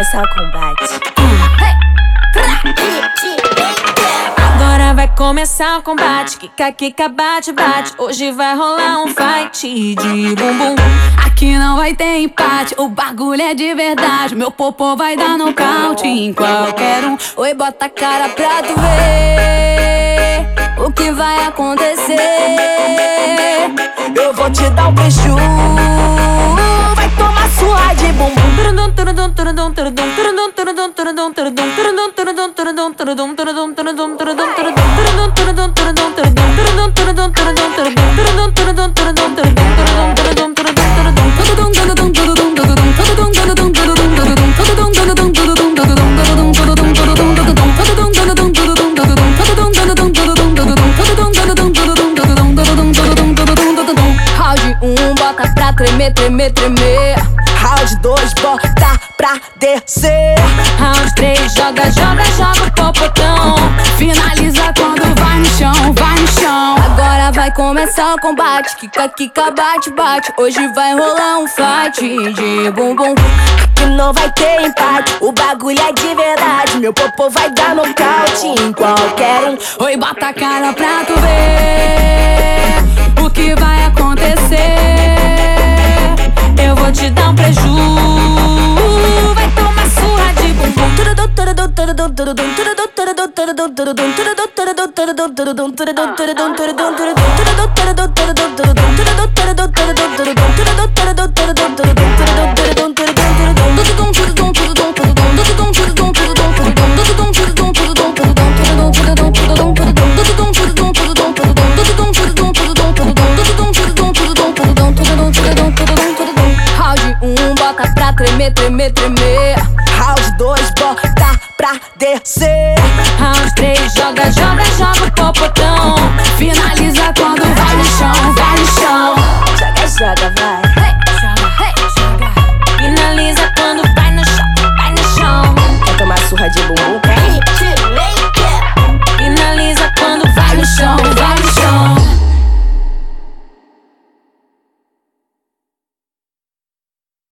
começar o combate. Agora vai começar o combate. Kika, kika, bate, bate. Hoje vai rolar um fight de bumbum. Aqui não vai ter empate, o bagulho é de verdade. Meu popô vai dar nocaute em qualquer um. Oi, bota a cara pra tu ver o que vai acontecer. Eu vou te dar um beijo, vai tomar surra de bumbum. Round 1, bota pra tremer, tremer, tremer. Round 2, bota pra descer. Round 3, joga, joga, joga o popotão. Finaliza quando vai no chão, vai no chão. Agora vai começar o combate. Kika, kika, bate, bate. Hoje vai rolar um fight de bumbum. Que não vai ter empate, o bagulho é de verdade. Meu popô vai dar nocaute em qualquer um. Oi, bota a cara pra tu ver o que vai acontecer. Eu vou te dar um preju, vai tomar surra de bumbum. Round 1, bota pra tremer, tremer, tremer. Round 2, bota pra descer. Round 3, joga, joga, joga o popotão.